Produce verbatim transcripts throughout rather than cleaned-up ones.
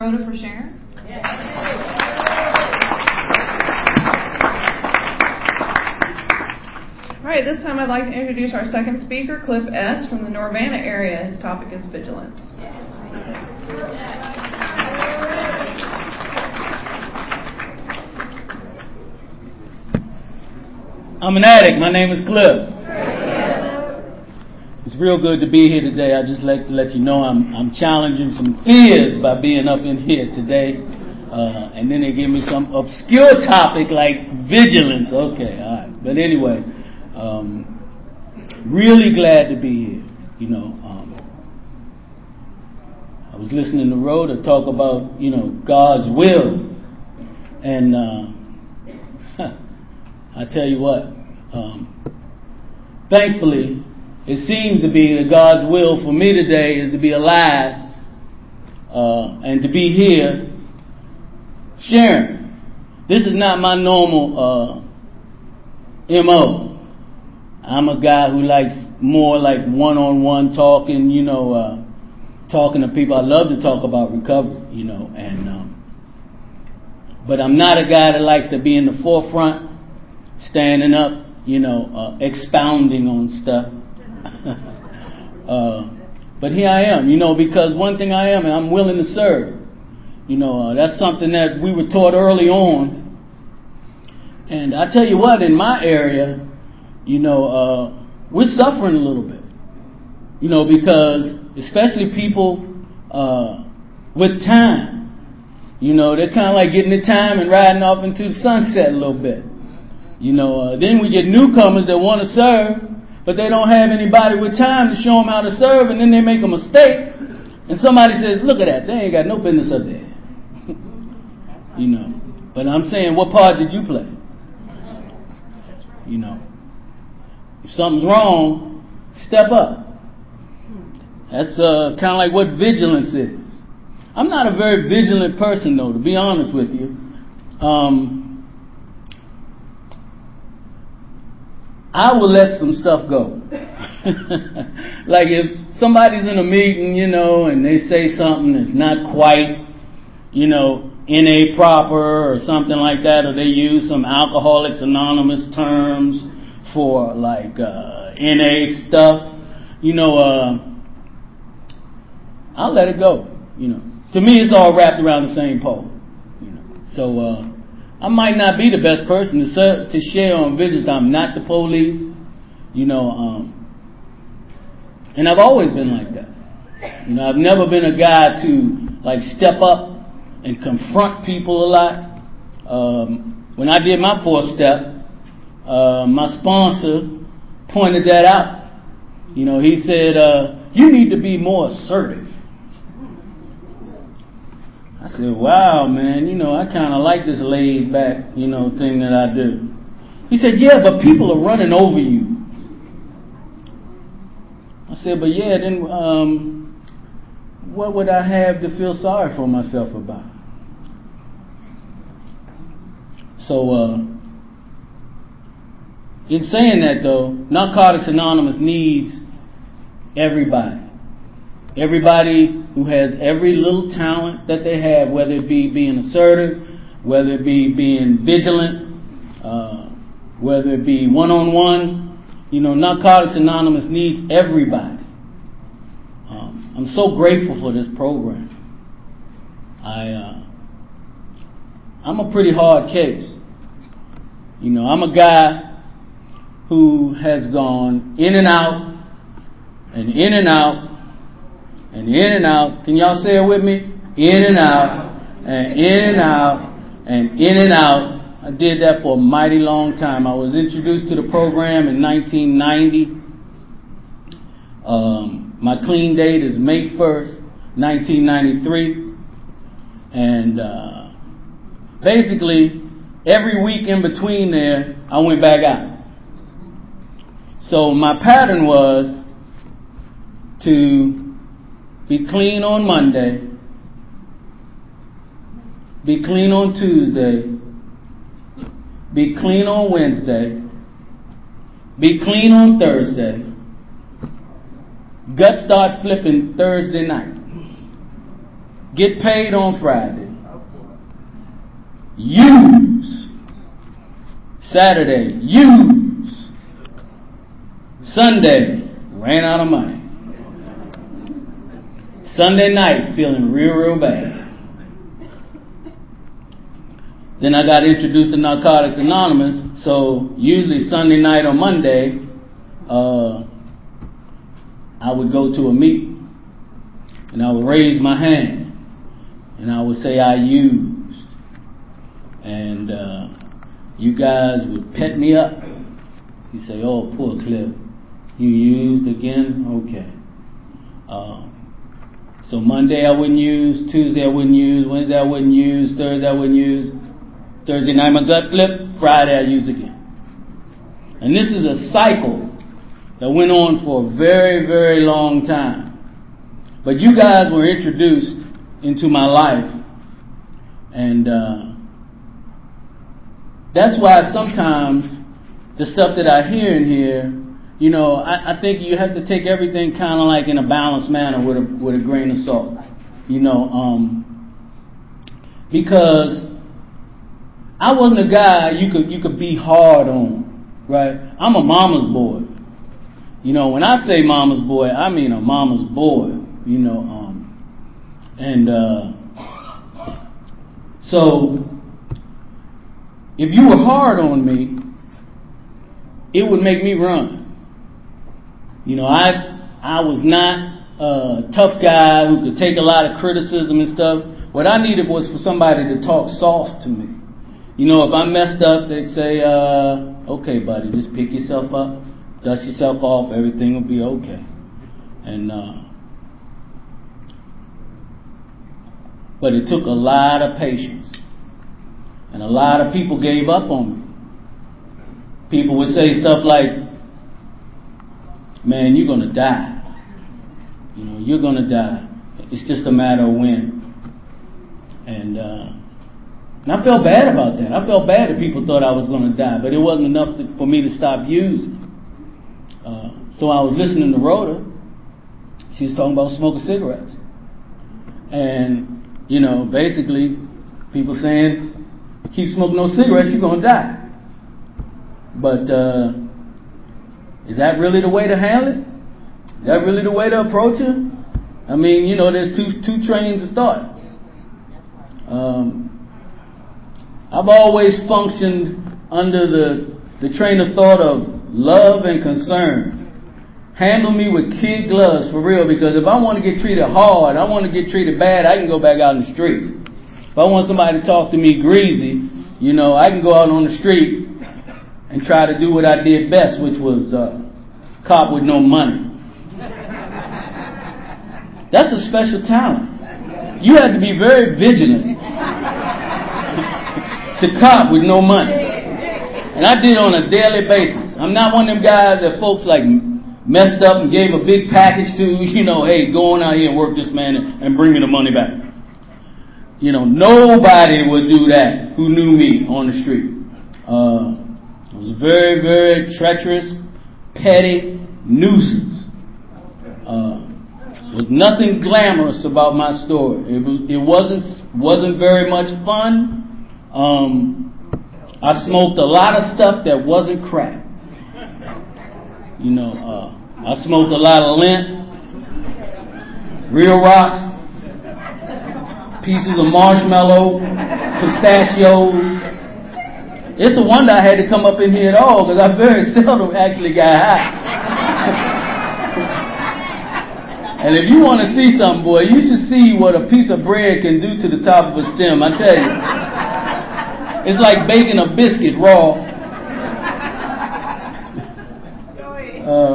Rhoda for sharing. All right, this time I'd like to introduce our second speaker, Cliff S. from the Norvana area. His topic is vigilance. I'm an addict. My name is Cliff. It's real good to be here today. I just like to let you know I'm I'm challenging some fears by being up in here today. Uh, and then they give me some obscure topic like vigilance. Okay, all right. But anyway, um, really glad to be here. You know, um, I was listening to Rhoda talk about, you know, God's will. And uh, I tell you what, um, thankfully, it seems to be that God's will for me today is to be alive uh, and to be here sharing. This is not my normal uh, M O. I'm a guy who likes more like one-on-one talking, you know, uh, talking to people. I love to talk about recovery, you know, and um, but I'm not a guy that likes to be in the forefront, standing up, you know, uh, expounding on stuff. uh, but here I am, you know, because one thing I am, and I'm willing to serve. You know, uh, that's something that we were taught early on. And I tell you what, in my area, you know, uh, we're suffering a little bit. You know, because especially people uh, with time, you know, they're kind of like getting the time and riding off into the sunset a little bit. You know, uh, then we get newcomers that want to serve, but they don't have anybody with time to show them how to serve, and then they make a mistake, and somebody says, look at that, they ain't got no business up there. You know, but I'm saying, what part did you play? You know, if something's wrong, step up. That's uh, kind of like what vigilance is. I'm not a very vigilant person, though, to be honest with you. Um... I will let some stuff go. Like if somebody's in a meeting, you know, and they say something that's not quite, you know, N A proper or something like that, or they use some Alcoholics Anonymous terms for like uh, N A stuff, you know, uh, I'll let it go. You know, to me, it's all wrapped around the same pole. You know, so. Uh, I might not be the best person to serve, to share on vigilance. I'm not the police, you know, um, and I've always been like that. You know, I've never been a guy to like step up and confront people a lot. Um, when I did my fourth step, uh, my sponsor pointed that out. You know, he said, uh, "You need to be more assertive." I said, wow, man, you know, I kind of like this laid back, you know, thing that I do. He said, yeah, but people are running over you. I said, but yeah, then um, what would I have to feel sorry for myself about? So, uh, in saying that, though, Narcotics Anonymous needs everybody. Everybody who has every little talent that they have, whether it be being assertive, whether it be being vigilant, uh, whether it be one-on-one. You know, Narcotics Anonymous needs everybody. Um, I'm so grateful for this program. I, uh, I'm a pretty hard case. You know, I'm a guy who has gone in and out, and in and out, and in and out. Can y'all say it with me? In and out, and in and out, and in and out. I did that for a mighty long time. I was introduced to the program in nineteen ninety. Um, my clean date is May first, nineteen ninety-three. And uh, basically, every week in between there, I went back out. So my pattern was to be clean on Monday, be clean on Tuesday, be clean on Wednesday, be clean on Thursday, gut start flipping Thursday night. get paid on Friday, use Saturday, use Sunday, ran out of money. Sunday night, feeling real, real bad. Then I got introduced to Narcotics Anonymous, so usually Sunday night or Monday, uh, I would go to a meeting, and I would raise my hand, and I would say I used, and uh, you guys would pet me up. You say, "Oh, poor Cliff, you used again? Okay." Uh, so Monday I wouldn't use, Tuesday I wouldn't use, Wednesday I wouldn't use, Thursday I wouldn't use, Thursday night my gut flip, Friday I use again. And this is a cycle that went on for a very, very long time. But you guys were introduced into my life, and uh, that's why sometimes the stuff that I hear in here, you know, I, I think you have to take everything kind of like in a balanced manner with a with a grain of salt, you know, um, because I wasn't a guy you could you could be hard on, right? I'm a mama's boy. You know, when I say mama's boy, I mean a mama's boy, you know, um, and uh, so if you were hard on me, it would make me run. You know, I I was not a tough guy who could take a lot of criticism and stuff. What I needed was for somebody to talk soft to me. You know, if I messed up, they'd say, uh, okay, buddy, just pick yourself up, dust yourself off, everything will be okay. And uh, but it took a lot of patience. And a lot of people gave up on me. People would say stuff like, man, you're going to die. You know, you're going to die. It's just a matter of when. And, uh, and I felt bad about that. I felt bad that people thought I was going to die, but it wasn't enough to, for me to stop using. Uh, so I was listening to Rhoda. She was talking about smoking cigarettes. And, you know, basically, people saying, keep smoking those cigarettes, you're going to die. But uh, is that really the way to handle it? Is that really the way to approach it? I mean, you know, there's two two trains of thought. Um, I've always functioned under the, the train of thought of love and concern. Handle me with kid gloves, for real, because if I want to get treated hard, I want to get treated bad, I can go back out in the street. If I want somebody to talk to me greasy, you know, I can go out on the street and try to do what I did best, which was uh, cop with no money. That's a special talent. You had to be very vigilant to cop with no money. And I did on a daily basis. I'm not one of them guys that folks like messed up and gave a big package to, you know, hey, go on out here and work this man and, and bring me the money back. You know, nobody would do that who knew me on the street. Uh, I was a very, very treacherous, petty nuisance. Uh, there was nothing glamorous about my story. It, was, it wasn't wasn't very much fun. Um, I smoked a lot of stuff that wasn't crack. You know, uh, I smoked a lot of lint, real rocks, pieces of marshmallow, pistachios. It's a wonder I had to come up in here at all, because I very seldom actually got high. And if you want to see something, boy, you should see what a piece of bread can do to the top of a stem. I tell you, it's like baking a biscuit raw. Uh,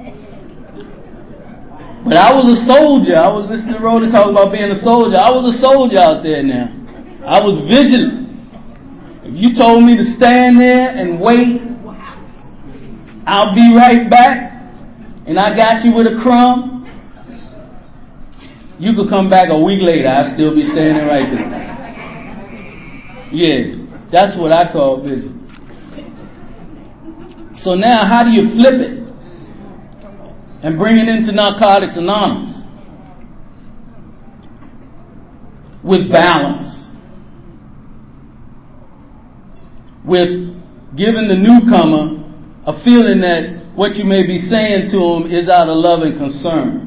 but I was a soldier. I was listening to Rhoda talk about being a soldier. I was a soldier out there now. I was vigilant. If you told me to stand there and wait, I'll be right back, and I got you with a crumb, you could come back a week later, I'd still be standing right there. Yeah, that's what I call vigilant. So now, how do you flip it and bring it into Narcotics Anonymous? with balance, with giving the newcomer a feeling that what you may be saying to them is out of love and concern.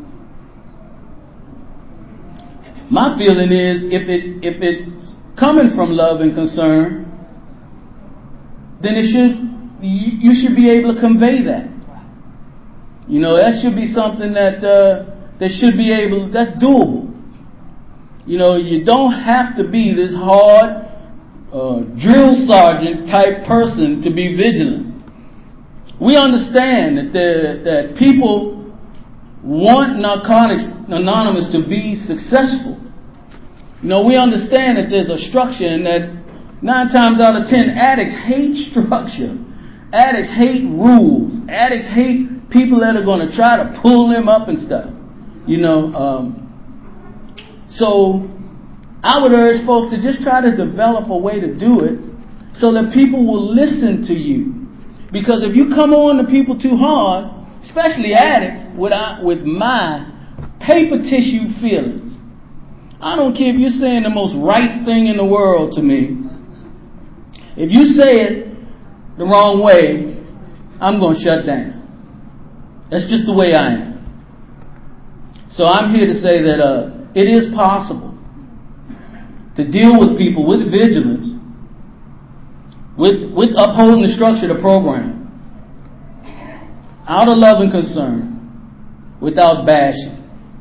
My feeling is if it if it's coming from love and concern, then it should you, you should be able to convey that. You know, that should be something that uh, that should be able that's doable. You know, you don't have to be this hard uh, drill sergeant type person to be vigilant. We understand that there, that people want Narcotics Anonymous to be successful. You know, we understand that there's a structure and that nine times out of ten addicts hate structure. Addicts hate rules. Addicts hate people that are going to try to pull them up and stuff. You know, um, so I would urge folks to just try to develop a way to do it so that people will listen to you. Because if you come on to people too hard, especially addicts, without, with my paper tissue feelings, I don't care if you're saying the most right thing in the world to me. If you say it the wrong way, I'm going to shut down. That's just the way I am. So I'm here to say that uh, it is possible to deal with people with vigilance, with, with upholding the structure of the program, out of love and concern, without bashing.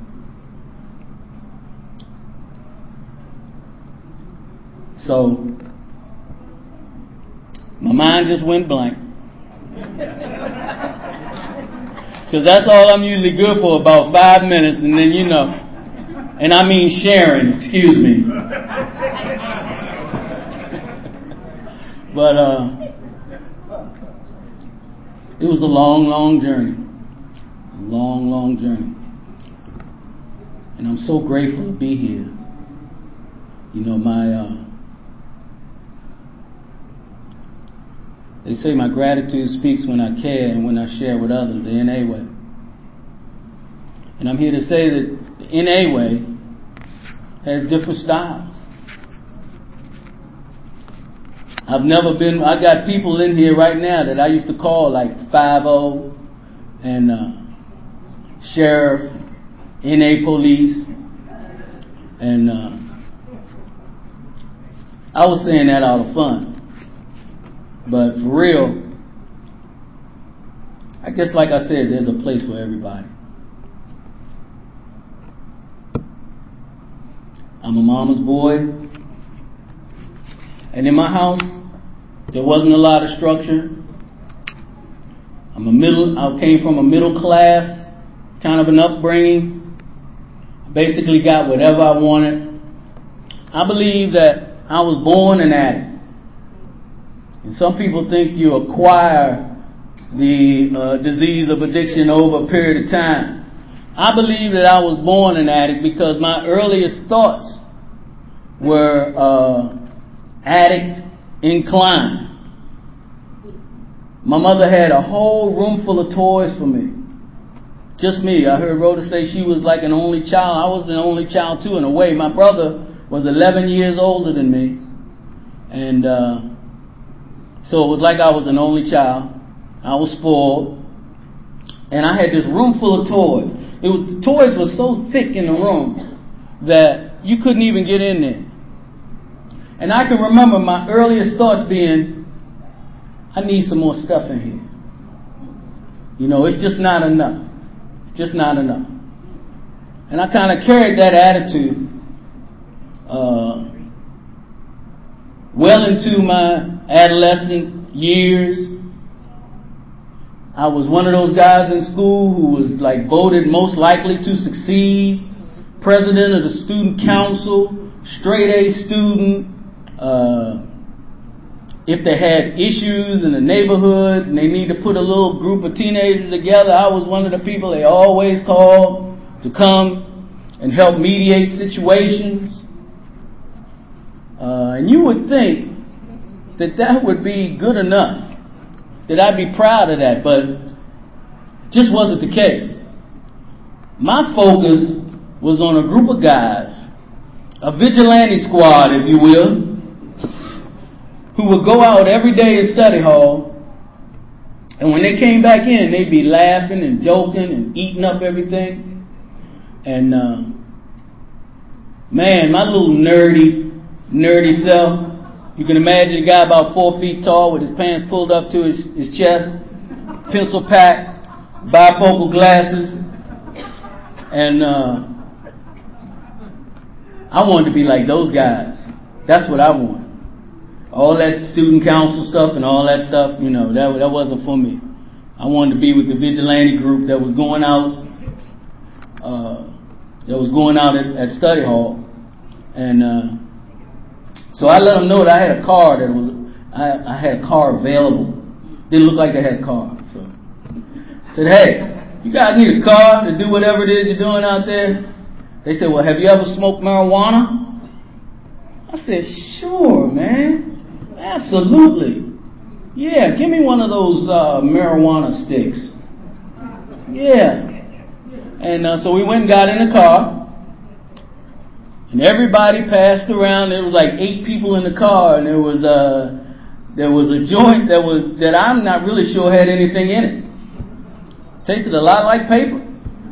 So, my mind just went blank. Because that's all I'm usually good for, about five minutes, and then, you know, and I mean sharing, excuse me. But, uh, it was a long, long journey. A long, long journey. And I'm so grateful to be here. You know, my, uh, they say my gratitude speaks when I care and when I share with others, the N A way. And I'm here to say that the N A way has different styles. I've never been, I got people in here right now that I used to call like five oh and uh, sheriff, N A police, and uh, I was saying that out of fun. But for real, I guess like I said, there's a place for everybody. I'm a mama's boy. And in my house, there wasn't a lot of structure. I'm a middle, I came from a middle class kind of an upbringing. I basically got whatever I wanted. I believe that I was born an addict. And some people think you acquire the uh, disease of addiction over a period of time. I believe that I was born an addict because my earliest thoughts were uh, addict inclined. My mother had a whole room full of toys for me. Just me. I heard Rhoda say she was like an only child. I was the only child too in a way. My brother was eleven years older than me. And uh, so it was like I was an only child. I was spoiled. And I had this room full of toys. It was, the toys were so thick in the room that you couldn't even get in there. And I can remember my earliest thoughts being, I need some more stuff in here. You know, it's just not enough. It's just not enough. And I kind of carried that attitude uh, well into my adolescent years. I was one of those guys in school who was like voted most likely to succeed, president of the student council, straight A student. Uh, if they had issues in the neighborhood and they need to put a little group of teenagers together, I was one of the people they always called to come and help mediate situations. Uh, and you would think that that would be good enough, that I'd be proud of that, but just wasn't the case. My focus was on a group of guys a vigilante squad, if you will, who would go out every day in study hall, and when they came back in, they'd be laughing and joking and eating up everything. And uh, man, my little nerdy, nerdy self, you can imagine a guy about four feet tall with his pants pulled up to his, his chest, pencil pack, bifocal glasses, and uh, I wanted to be like those guys. That's what I want. All that student council stuff and all that stuff, you know, that that wasn't for me. I wanted to be with the vigilante group that was going out, uh, that was going out at, at study hall, and uh, so I let them know that I had a car that was, I, I had a car available. Didn't look like they had a car, so I said, hey, you guys need a car to do whatever it is you're doing out there? They said, well, have you ever smoked marijuana? I said, sure, man. Absolutely. Yeah, give me one of those uh, marijuana sticks. Yeah. And uh, so we went and got in the car. And everybody passed around. There was like eight people in the car. And there was a, there was a joint that was that I'm not really sure had anything in it. Tasted a lot like paper.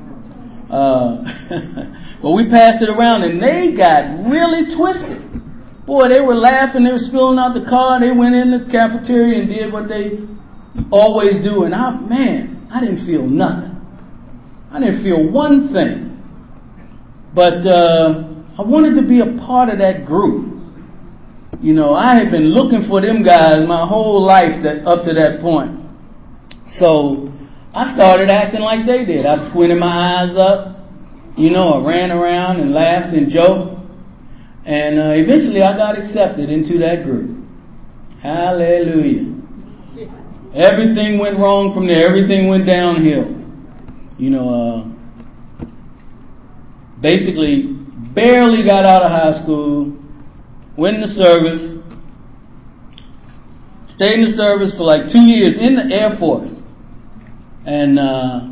Uh, but we passed it around and they got really twisted. Boy, they were laughing, they were spilling out the car, they went in the cafeteria and did what they always do, and I, man, I didn't feel nothing. I didn't feel one thing. But uh, I wanted to be a part of that group. You know, I had been looking for them guys my whole life that up to that point. So I started acting like they did. I squinted my eyes up, you know, I ran around and laughed and joked. And uh, eventually I got accepted into that group. Hallelujah. Everything went wrong from there. Everything went downhill. You know, uh, basically barely got out of high school, went in the service, stayed in the service for like two years in the Air Force. And uh,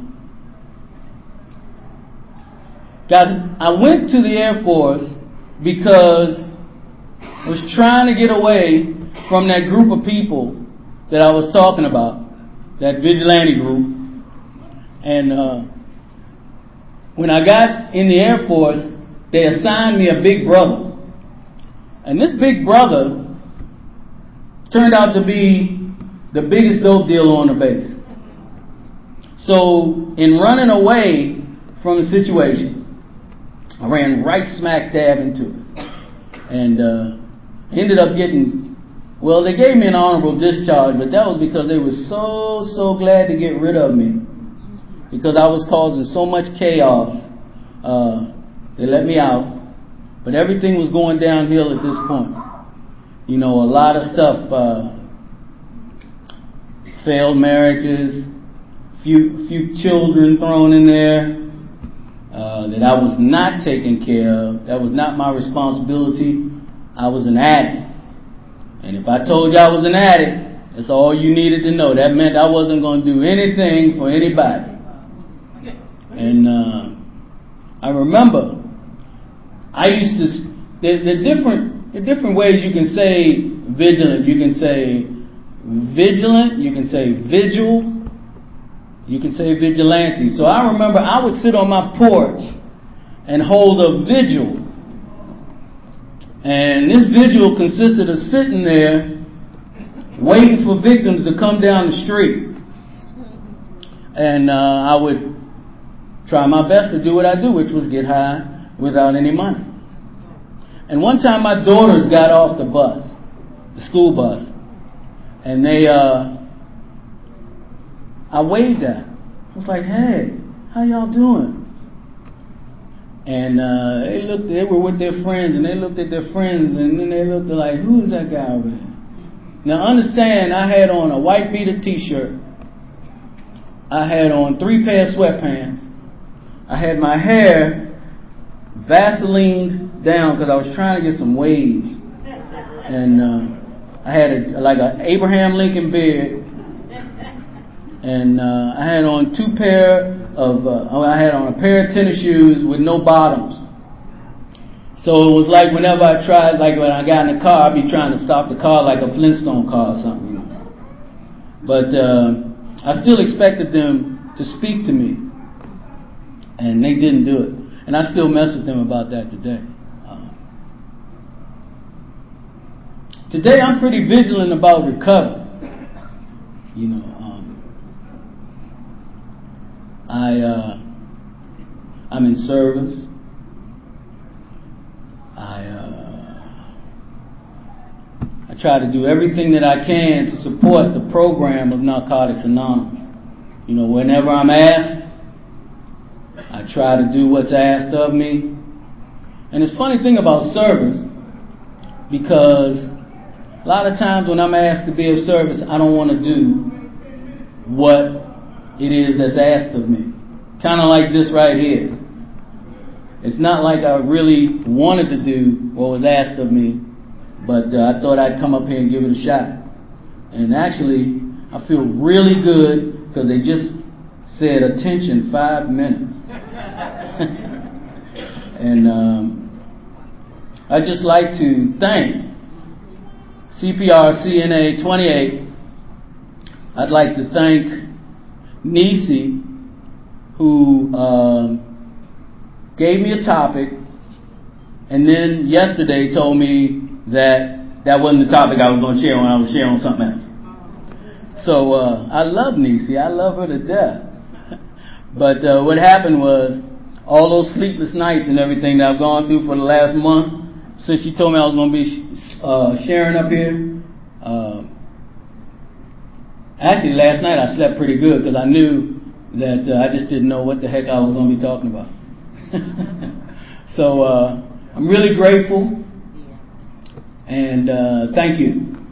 got, I went to the Air Force because I was trying to get away from that group of people that I was talking about, that vigilante group. And uh, when I got in the Air Force, they assigned me a big brother. And this big brother turned out to be the biggest dope dealer on the base. So in running away from the situation, I ran right smack dab into it. And uh, ended up getting, well, they gave me an honorable discharge, but that was because they were so, so glad to get rid of me. Because I was causing so much chaos. Uh, they let me out. But everything was going downhill at this point. You know, a lot of stuff, uh, failed marriages, few, few children thrown in there. Uh, that I was not taken care of. That was not my responsibility. I was an addict. And if I told you I was an addict, that's all you needed to know. That meant I wasn't going to do anything for anybody. And uh, I remember, I used to, there, there, are different, there are different ways you can say vigilant. You can say vigilant, you can say vigil, you can say vigilante. So I remember I would sit on my porch and hold a vigil. And this vigil consisted of sitting there waiting for victims to come down the street. And uh, I would try my best to do what I do, which was get high without any money. And one time my daughters got off the bus, the school bus, and they, uh, I waved at them. I was like, hey, how y'all doing? And uh, they looked, they were with their friends, and they looked at their friends, and then they looked like, who is that guy over there? Now understand, I had on a white beater t-shirt. I had on three pair of sweatpants. I had my hair Vaselined down because I was trying to get some waves. And uh, I had a, like an Abraham Lincoln beard. And uh, I had on two pair of, uh, I had on a pair of tennis shoes with no bottoms. So it was like whenever I tried, like when I got in the car, I'd be trying to stop the car like a Flintstone car or something. You know? But uh, I still expected them to speak to me, and they didn't do it. And I still mess with them about that today. Uh, today I'm pretty vigilant about recovery. You know, um, I uh, I'm in service. I uh, I try to do everything that I can to support the program of Narcotics Anonymous. You know, whenever I'm asked, I try to do what's asked of me. And it's a funny thing about service, because a lot of times when I'm asked to be of service, I don't want to do what it is that's asked of me. Kind of like this right here. It's not like I really wanted to do what was asked of me, but uh, I thought I'd come up here and give it a shot. And actually, I feel really good because they just said attention five minutes. And um, I'd just like to thank C P R C N A twenty-eight. I'd like to thank Nisi, who um, gave me a topic, and then yesterday told me that that wasn't the topic I was going to share when I was sharing on something else. So uh, I love Nisi. I love her to death. But uh, what happened was, all those sleepless nights and everything that I've gone through for the last month, since she told me I was going to be uh, sharing up here, uh, actually last night I slept pretty good because I knew that uh, I just didn't know what the heck I was going to be talking about. So uh, I'm really grateful, and uh, thank you.